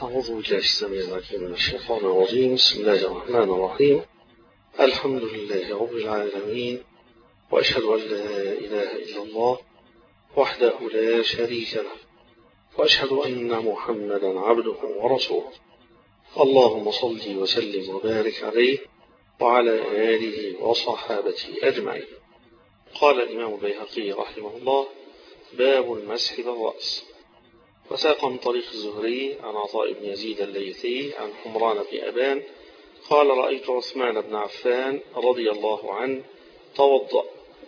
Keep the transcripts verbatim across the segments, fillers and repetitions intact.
أعوذ بالله السميع العليم من الشيطان الرجيم. بسم الله الرحمن الرحيم. الحمد لله رب العالمين، وأشهد أن لا إله إلا الله وحده لا شريك له، وأشهد أن محمدا عبده ورسوله. اللهم صل وسلم وبارك عليه وعلى آله وصحابته أجمعين. قال الإمام البيهقي رحمه الله: باب المسح بالرأس. وساق من طريق الزهري عن عطاء بن يزيد الليثي عن حمران بن أبان قال: رأيت عثمان بن عفان رضي الله عنه توضأ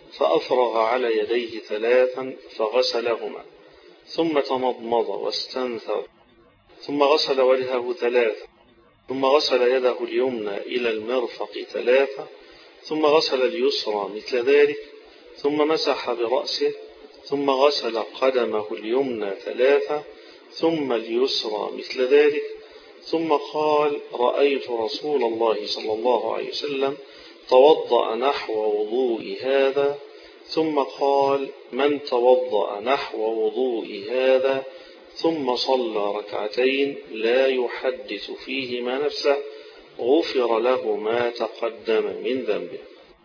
فأفرغ على يديه ثلاثا فغسلهما، ثم تمضمض واستنثر، ثم غسل وجهه ثلاثا، ثم غسل يده اليمنى إلى المرفق ثلاثا، ثم غسل اليسرى مثل ذلك، ثم مسح برأسه، ثم غسل قدمه اليمنى ثلاثة، ثم اليسرى مثل ذلك، ثم قال: رأيت رسول الله صلى الله عليه وسلم توضأ نحو وضوء هذا. ثم قال: من توضأ نحو وضوء هذا ثم صلى ركعتين لا يحدث فيهما نفسه غفر له ما تقدم من ذنبه.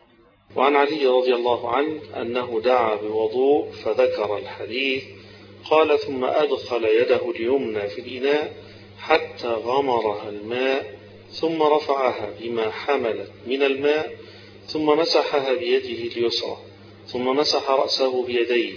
وعن علي رضي الله عنه أنه دعا بوضوء فذكر الحديث. قال: ثم أدخل يده اليمنى في الإناء حتى غمرها الماء، ثم رفعها بما حملت من الماء، ثم مسحها بيده اليسرى، ثم مسح رأسه بيديه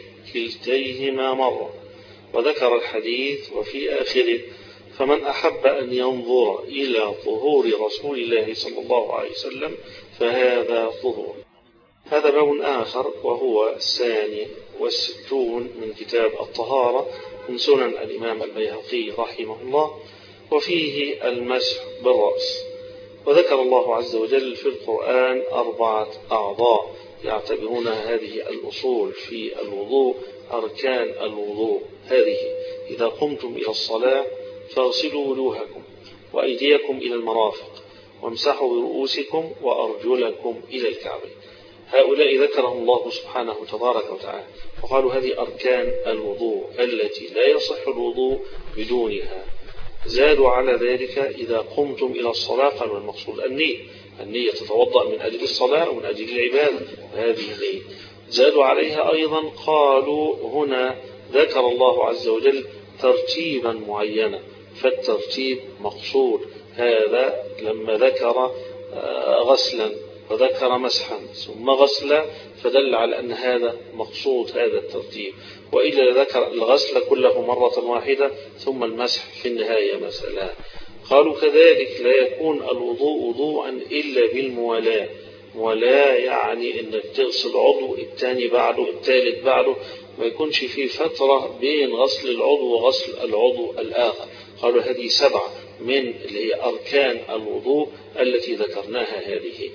كلتيهما مرة، وذكر الحديث وفي آخره: فمن أحب أن ينظر إلى طهور رسول الله صلى الله عليه وسلم فهذا طهور. هذا باب آخر وهو الثاني والستون من كتاب الطهارة من سنن الإمام البيهقي رحمه الله، وفيه المسح بالرأس. وذكر الله عز وجل في القرآن أربعة أعضاء يعتبرون هذه الأصول في الوضوء أركان الوضوء. هذه: إذا قمتم إلى الصلاة فاغسلوا وجوهكم وأيديكم إلى المرافق وامسحوا برؤوسكم وأرجلكم إلى الكعبين. هؤلاء ذكرهم الله سبحانه تبارك وتعالى، وقالوا هذه أركان الوضوء التي لا يصح الوضوء بدونها. زادوا على ذلك: إذا قمتم إلى الصلاة، قالوا المقصود النية، النية تتوضأ من أجل الصلاة ومن أجل العبادة، هذه النية. زادوا عليها أيضا، قالوا هنا ذكر الله عز وجل ترتيبا معينا، فالترتيب مقصود. هذا لما ذكر غسلا وذكر مسحا ثم غسلا فدل على أن هذا مقصود، هذا الترتيب. وإلا ذكر الغسل كله مرة واحدة ثم المسح في النهاية مثلا. قالوا كذلك لا يكون الوضوء وضوءا إلا بالموالاة. موالاة يعني أنك تغسل عضو الثاني بعده الثالث بعده، ما يكونش فيه فترة بين غسل العضو وغسل العضو الآخر. قالوا هذه سبعة من اللي هي أركان الوضوء التي ذكرناها هذه.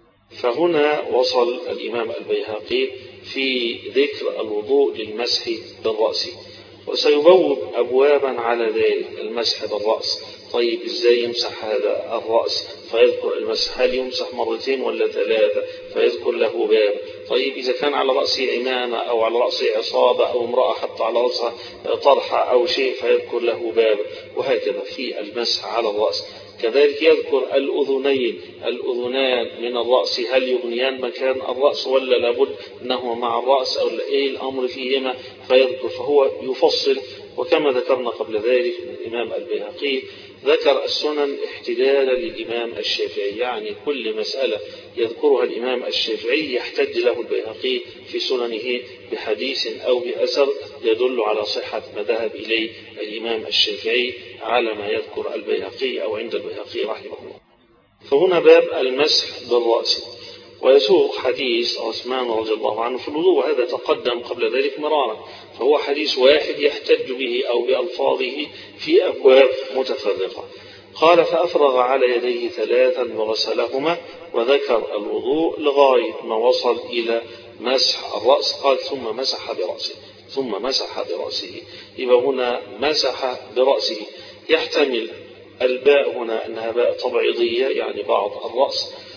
فهنا وصل الإمام البيهقي في ذكر الوضوء للمسح بالرأس، وسيبوب أبوابا على ذلك المسح بالرأس. طيب إزاي يمسح هذا الرأس؟ فيذكر المسح، هل يمسح مرتين ولا ثلاثة؟ فيذكر له باب. طيب إذا كان على رأسه عمامة أو على رأسه عصابة أو امرأة حتى على رأسها طرحة أو شيء فيذكر له باب. وهكذا في المسح على الرأس. كذلك يذكر الأذنين، الأذنان من الرأس هل يغنيان مكان الرأس ولا لابد أنه مع الرأس أو إيه الأمر فيهما؟ فيذكر، فهو يفصل. وكما ذكرنا قبل ذلك الإمام البيهقي ذكر السنن احتجاجا للإمام الشافعي، يعني كل مسألة يذكرها الإمام الشافعي يحتج له البيهقي في سننه بحديث أو بأثر يدل على صحة ما ذهب إليه الإمام الشافعي على ما يذكر البيهقي أو عند البيهقي رحمه الله. فهنا باب المسح بالرأس. ويسوق حديث عثمان رضي الله عنه في الوضوء، وهذا تقدم قبل ذلك مرارا، فهو حديث واحد يحتج به أو بألفاظه في أبواب متفرقة. قال: فأفرغ على يديه ثلاثا وغسلهما، وذكر الوضوء لغاية ما وصل إلى مسح الرأس. قال: ثم مسح برأسه، ثم مسح برأسه. يبقى هنا مسح برأسه. يحتمل الباء هنا أنها باء تبعيضية يعني بعض الرأس،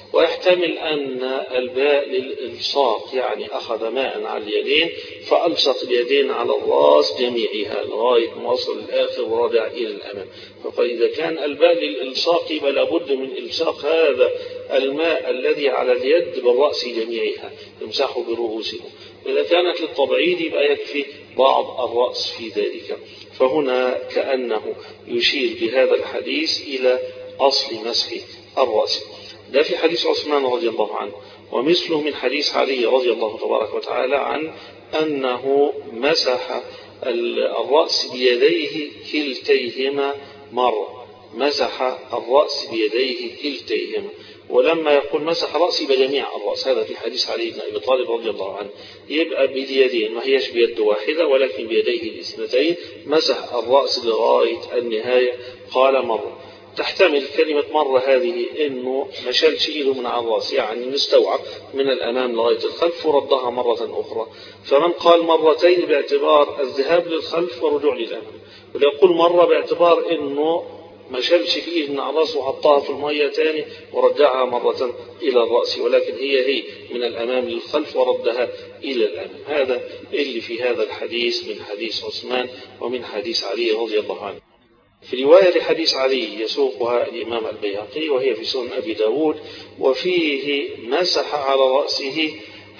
ويحتمل أن الباء للإلصاق، يعني أخذ ماء على اليدين فألصق اليدين على الرأس جميعها لغاية ما وصل الآخر ورجع إلى الأمام. فإذا كان الباء للإلصاق يبقى لابد من إلصاق هذا الماء الذي على اليد بالرأس جميعها يمسحوا برؤوسهم. إذا كانت للتبعيد يبقى يكفي بعض الرأس في ذلك. فهنا كأنه يشير بهذا الحديث إلى أصل مسح الرأس. ده في حديث عثمان رضي الله عنه، ومثله من حديث علي رضي الله تبارك وتعالى عن أنه مسح الرأس بيديه كلتيهما مرة، مسح الرأس بيديه كلتيهما. ولما يقول مسح رأسي بجميع الرأس، هذا في حديث علي بن أبي طالب رضي الله عنه، يبقى باليدين، ما هيش بيد واحدة ولكن بيديه الاثنتين، مسح الرأس لغاية النهاية. قال مرة، تحتمل كلمة مرة هذه إنه ما شالش إيده من على الرأس، يعني مستوعب من الأمام لغاية الخلف وردها مرة أخرى. فمن قال مرتين باعتبار الذهاب للخلف والرجوع للأمام، ويقول مرة باعتبار إنه ما شالش في إيده من على الرأس وحطها في المية تاني ورجعها مرة إلى الرأس، ولكن هي هي من الأمام للخلف وردها إلى الأمام. هذا اللي في هذا الحديث من حديث عثمان ومن حديث علي رضي الله عنه. في رواية لحديث علي يسوقها الإمام البيهقي وهي في سنن أبي داود، وفيه مسح على رأسه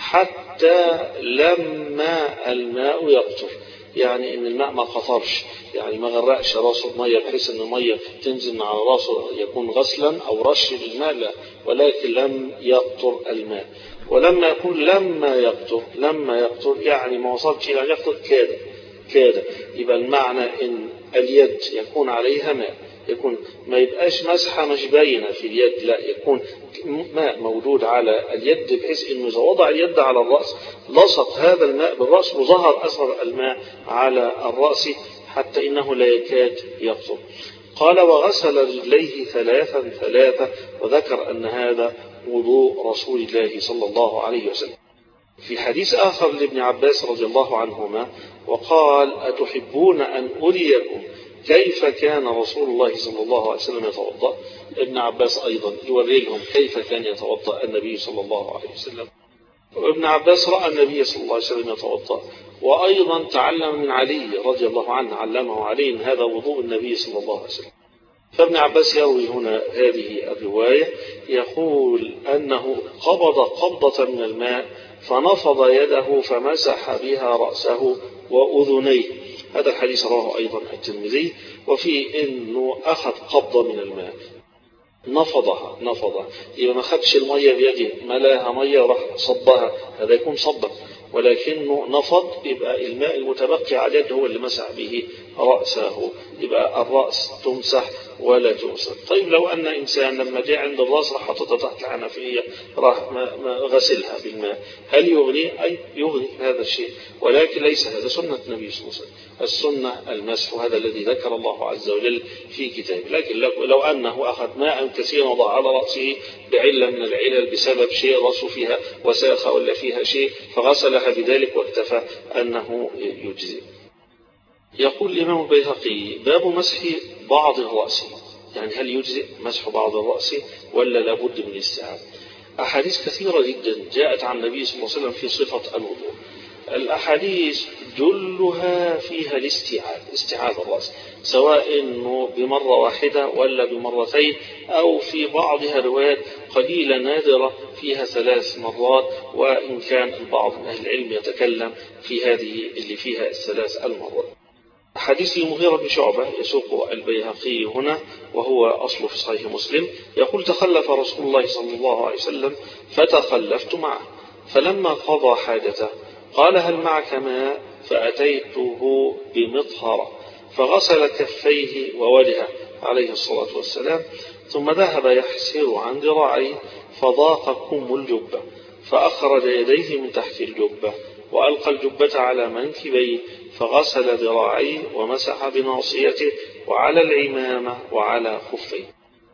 حتى لما الماء يقطر، يعني إن الماء ما قطرش، يعني ما غرقش راسه بمية بحيث أن المية تنزل من على راسه يكون غسلا أو رش بالماء، لا، ولكن لم يقطر الماء. ولما يقول لما يقطر، لما يقطر يعني ما وصلش إلى يقطر كاد كاد، يبقى المعنى إن اليد يكون عليها ماء، يكون ما يبقاش مسحة مش باينة في اليد، لا، يكون ماء موجود على اليد بحيث إنه إذا وضع اليد على الرأس لصق هذا الماء بالرأس وظهر أثر الماء على الرأس حتى إنه لا يكاد يقطر. قال وغسل رجليه ثلاثا ثلاثة، وذكر أن هذا وضوء رسول الله صلى الله عليه وسلم. في حديث آخر لابن عباس رضي الله عنهما وقال أتحبون أن أريكم كيف كان رسول الله صلى الله عليه وسلم يتوضأ؟ ابن عباس أيضا يوري لهم كيف كان يتوضأ النبي صلى الله عليه وسلم. وابن عباس رأى النبي صلى الله عليه وسلم يتوضأ، وأيضا تعلم من علي رضي الله عنه، علمه علي أن هذا وضوء النبي صلى الله عليه وسلم. فابن عباس يروي هنا هذه الرواية، يقول أنه قبض قبضة من الماء فنفض يده فمسح بها رأسه وأذنيه. هذا الحديث رواه أيضا الترمذي، وفي أنه أخذ قبضة من الماء نفضها نفضها يبقى ما خدش المية بيده، ملاها مية وراح صبها، هذا يكون صبا، ولكنه نفض، يبقى الماء المتبقي على اليد هو اللي مسح به رأسه، يبقى الرأس تمسح ولا تغسل. طيب لو أن إنسان لما جاء عند الرأس راح حطتها تحت الحنفية راح غسلها بالماء، هل يغني؟ أي يغني هذا الشيء، ولكن ليس هذا سنة النبي صلى الله عليه وسلم. السنة المسح، هذا الذي ذكر الله عز وجل في كتابه. لكن لو أنه أخذ ماء كثيرا وضع على رأسه بعلة من العلل بسبب شيء رأسه فيها وساخة ولا فيها شيء فغسلها بذلك واكتفى أنه يجزي. يقول الإمام البيهقي باب مسح بعض الرأس، يعني هل يجزئ مسح بعض الرأس ولا لابد من الاستيعاب؟ أحاديث كثيرة جدا جاءت عن النبي صلى الله عليه وسلم في صفة الوضوء. الأحاديث جلها فيها الاستيعاب، استيعاب الرأس، سواء إنه بمرة واحدة ولا بمرتين، أو في بعضها روايات قليلة نادرة فيها ثلاث مرات، وإن كان البعض من أهل العلم يتكلم في هذه اللي فيها الثلاث المرات. حديث المغيرة بن شعبة يسوق البيهقي هنا وهو أصل في صحيح مسلم، يقول تخلف رسول الله صلى الله عليه وسلم فتخلفت معه، فلما قضى حاجته قال هل معك ماء؟ فأتيته بمطهرة فغسل كفيه ووجهه عليه الصلاة والسلام، ثم ذهب يحسر عن ذراعيه فضاق كم الجبة فأخرج يديه من تحت الجبة وألقى الجبة على منكبيه فغسل ذراعيه ومسح بناصيته وعلى العمامة وعلى خفيه.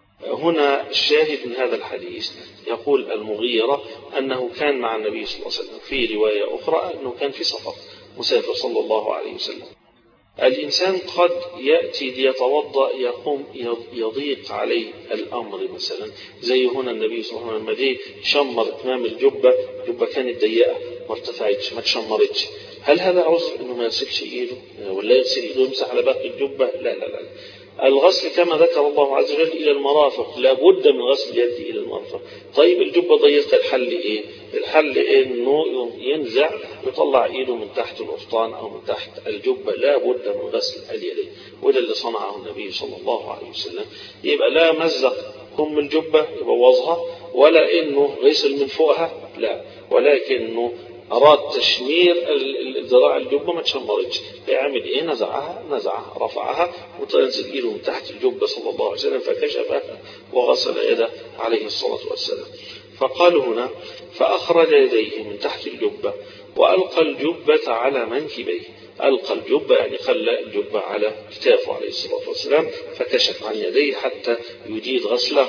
هنا الشاهد من هذا الحديث يقول المغيرة أنه كان مع النبي صلى الله عليه وسلم، في رواية أخرى أنه كان في سفر مسافر صلى الله عليه وسلم، الإنسان قد يأتي ليتوضأ يقوم يضيق عليه الأمر مثلا، زي هنا النبي صلى الله عليه وسلم لما شمر إمام الجبة، الجبة كانت ضيقة ما ارتفعتش ما تشمرتش، هل هذا عذر إنه ما يغسلش إيده ولا يغسل إيده يمسح على باقي الجبة؟ لا لا لا. الغسل كما ذكر الله عز وجل إلى المرافق، لا بد من غسل اليد إلى المرفق. طيب الجبة ضيقة، الحل إيه؟ الحل إنه ينزع يطلع إيده من تحت القفطان أو من تحت الجبة، لا بد من غسل اليدين، وده اللي صنعه النبي صلى الله عليه وسلم. يبقى لا مزق كم الجبة يبوظها، ولا إنه غسل من فوقها، لا، ولكنه أراد تشمير الذراع الجبة ما تشمرتش، يعمل إيه؟ نزعها نزعها رفعها وتنزل إيده من تحت الجبة صلى الله عليه وسلم فكشفها وغسل يده عليه الصلاة والسلام. فقال هنا فأخرج يديه من تحت الجبة وألقى الجبة على منكبيه، ألقى الجبة يعني خلى الجبة على كتافه عليه الصلاة والسلام فكشف عن يديه حتى يجيد غسله،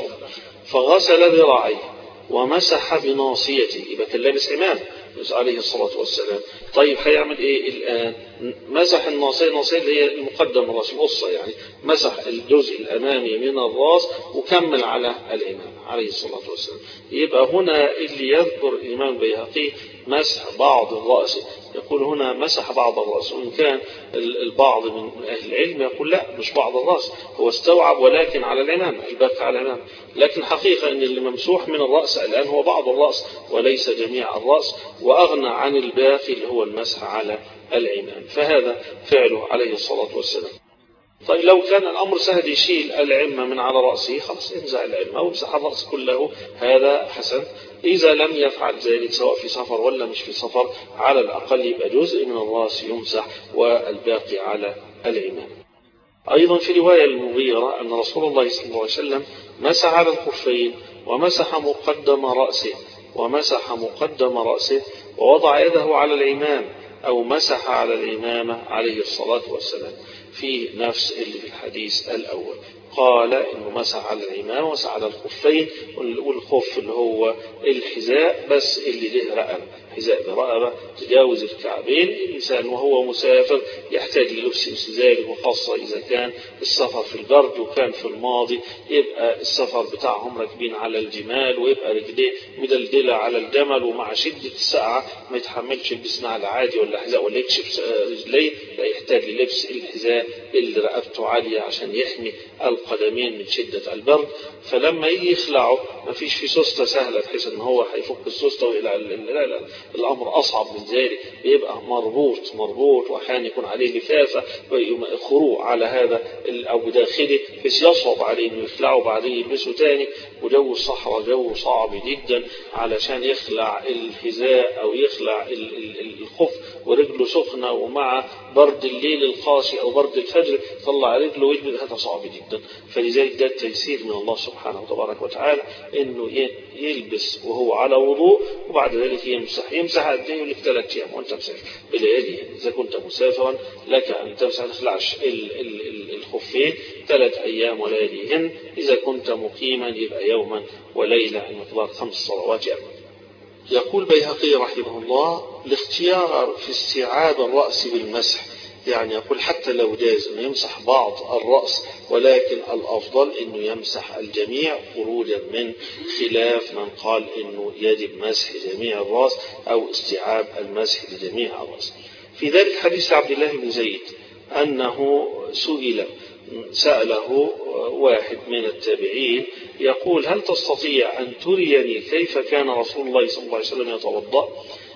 فغسل ذراعيه ومسح بناصيته، يبقى كان لابس عمامة عليه الصلاة والسلام. طيب هيعمل ايه الآن؟ مسح الناصية، الناصية اللي هي المقدم الراس القصة، يعني مسح الجزء الأمامي من الراس وكمل على الإمام عليه الصلاة والسلام. يبقى هنا اللي يذكر الإمام البيهقي مسح بعض الرأس، يقول هنا مسح بعض الرأس، وإن كان البعض من أهل العلم يقول لا مش بعض الرأس، هو استوعب ولكن على الإمام، الباقي على الإمام، لكن حقيقة أن اللي ممسوح من الرأس الآن هو بعض الرأس وليس جميع الرأس، وأغنى عن الباقي اللي هو المسح على العمام، فهذا فعله عليه الصلاة والسلام. طيب لو كان الأمر سهل يشيل العمة من على رأسه خلاص ينزع العمة ويمسح الرأس كله، هذا حسن. إذا لم يفعل ذلك سواء في سفر ولا مش في سفر، على الأقل يبقى جزء من الرأس يمسح والباقي على العمام. أيضا في رواية المغيرة أن رسول الله صلى الله عليه وسلم مسح على الخفين ومسح مقدم رأسه ومسح مقدم رأسه ووضع يده على العمام أو مسح على العمامة عليه الصلاة والسلام، في نفس اللي في الحديث الأول. قال إنه مسح على العمامة ومسح على الخفين، والخف اللي هو الحذاء بس اللي له رقبة، حذاء برقبة تجاوز الكعبين. الإنسان وهو مسافر يحتاج للبس انسداد، وخاصة إذا كان السفر في البرد، وكان في الماضي يبقى السفر بتاعهم راكبين على الجمال ويبقى رجليه مدلدلة على الجمل، ومع شدة السقعة ما يتحملش يلبس نعل عادي ولا حذاء ولا يكشف رجليه، لا يحتاج للبس الحذاء اللي رقبته عالية عشان يحمي القدمين من شدة البرد. فلما يجي يخلعه ما فيش في سوستة سهلة بحيث ان هو هيفك السوستة وإلى لا لا، الأمر أصعب من ذلك، بيبقى مربوط مربوط وأحيانا يكون عليه لفافة خروع على هذا أو بداخله بس يصعب عليه إنه يخلعه بعدين يلبسه تاني، وجو الصحراء جو صعب جدا علشان يخلع الحذاء أو يخلع الخف ورجله سخنة ومع برد الليل القاسي أو برد الفجر طلع رجله ويلبس، هذا صعب جدا. فلذلك ده التيسير من الله سبحانه وتبارك وتعالى إنه يلبس وهو على وضوء وبعد ذلك يمسح. يمسح قد ايه؟ لك ثلاث ايام وانت مسافر بليالي، اذا كنت مسافرا لك ان تمسح ما تخلعش الخفين ثلاث ايام ولياليهن، اذا كنت مقيما يبقى يوما وليله المقدار خمس صلوات يعني. يقول بيهقي رحمه الله الاختيار في استيعاب الراس بالمسح، يعني يقول حتى لو جاز انه يمسح بعض الرأس ولكن الافضل انه يمسح الجميع خروجا من خلاف من قال انه يجب مسح جميع الرأس او استيعاب المسح لجميع الرأس. في ذلك حديث عبد الله بن زيد انه سئل سأله واحد من التابعين يقول هل تستطيع ان تريني كيف كان رسول الله صلى الله عليه وسلم يتوضأ؟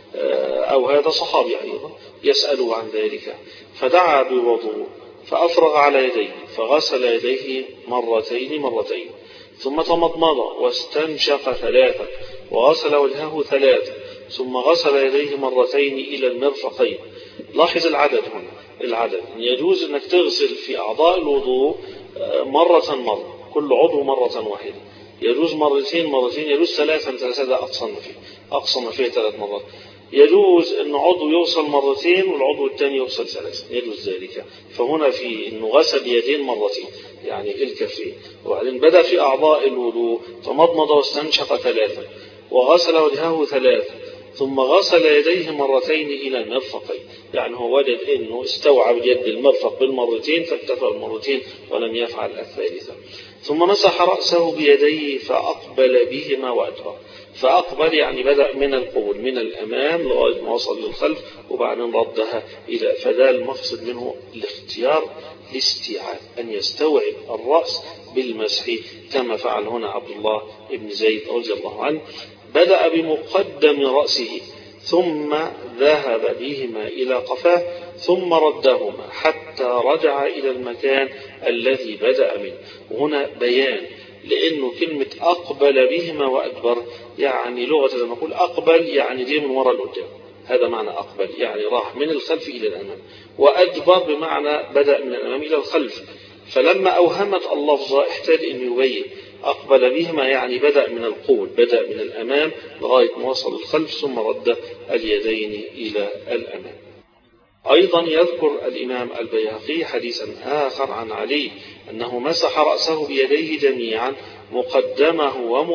أو هذا صحابي أيضا يسأله عن ذلك، فدعا بوضوء فأفرغ على يديه فغسل يديه مرتين مرتين ثم تمضمض واستنشق ثلاثة وغسل وجهه ثلاثة ثم غسل يديه مرتين إلى المرفقين. لاحظ العدد هنا، العدد يجوز أنك تغسل في أعضاء الوضوء مرة مرة، كل عضو مرة واحدة، يجوز مرتين مرتين، يجوز ثلاثا ثلاثة، ده أقصى ما فيه أقصى ما فيه ثلاث مرات. يجوز أن عضو يوصل مرتين والعضو الثاني يوصل ثلاثة، يجوز ذلك. فهنا في أنه غسل يدين مرتين يعني الكفين، وبعدين بدأ في أعضاء الوضوء تمضمض واستنشق ثلاثة وغسل وجهه ثلاثة ثم غسل يديه مرتين إلى المرفقين. يعني هو وجد أنه استوعب اليد المرفق بالمرتين فاكتفى المرتين ولم يفعل الثالثة. ثم مسح رأسه بيديه فأقبل بهما وأدبر. فأقبل يعني بدأ من القبول من الأمام لغاية ما وصل للخلف وبعدين ردها إلى. فده المقصد منه الاختيار الاستيعاب، أن يستوعب الرأس بالمسح كما فعل هنا عبد الله بن زيد رضي الله عنه. بدأ بمقدم رأسه ثم ذهب بهما إلى قفاه ثم ردهما حتى رجع إلى المكان الذي بدأ منه. وهنا بيان لأنه كلمة أقبل بهما وأدبر يعني لغة لما نقول أقبل يعني جاي من وراء القدام، هذا معنى أقبل يعني راح من الخلف إلى الأمام، وأدبر بمعنى بدأ من الأمام إلى الخلف. فلما أوهمت اللفظة احتاج أن يبين أقبل بهما يعني بدأ من القول، بدأ من الأمام لغاية ما وصل الخلف ثم رد اليدين إلى الأمام. أيضا يذكر الإمام البيهقي حديثا آخر عن علي أنه مسح رأسه بيديه جميعا مقدمه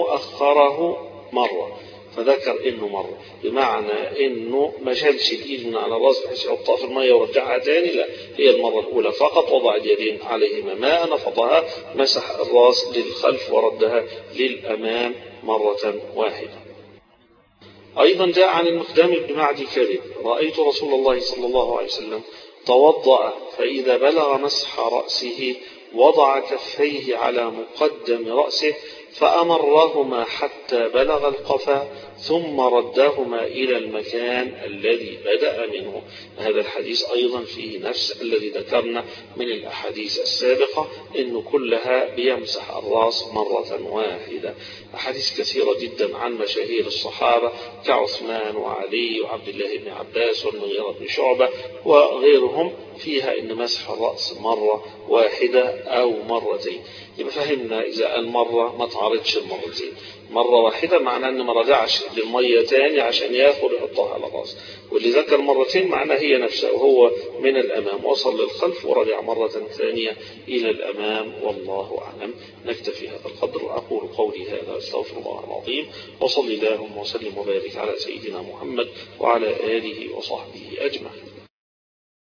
ومؤخره مرة، فذكر إنه مرة بمعنى إنه ما شالش الإيد من على الرأس بحيث يحطها في المية ورجعها تاني، لا، هي المرة الأولى فقط وضع اليدين عليهما ماء نفضها مسح الرأس للخلف وردها للأمام مرة واحدة. أيضا جاء عن المقدام بن معدي كرب رأيت رسول الله صلى الله عليه وسلم توضأ فإذا بلغ مسح رأسه وضع كفيه على مقدم رأسه فأمرهما حتى بلغ القفا ثم ردهما إلى المكان الذي بدأ منه. هذا الحديث أيضا فيه نفس الذي ذكرنا من الأحاديث السابقة إنه كلها بيمسح الرأس مرة واحدة. أحاديث كثيرة جدا عن مشاهير الصحابة كعثمان وعلي وعبد الله بن عباس والمغيرة بن شعبة وغيرهم فيها إن مسح الرأس مرة واحدة أو مرتين. يبقى فهمنا إذا المرة ما تعرضش المرتين، مرة واحدة معناه أن ما رجعش للمية تاني عشان ياخد يحطها على الرأس، واللي ذكر مرتين معناه هي نفسها وهو من الأمام وصل للخلف ورجع مرة ثانية إلى الأمام. والله أعلم. نكتفي هذا القدر. أقول قولي هذا أستغفر الله العظيم وصلي اللهم وسلم وبارك على سيدنا محمد وعلى آله وصحبه أجمعين.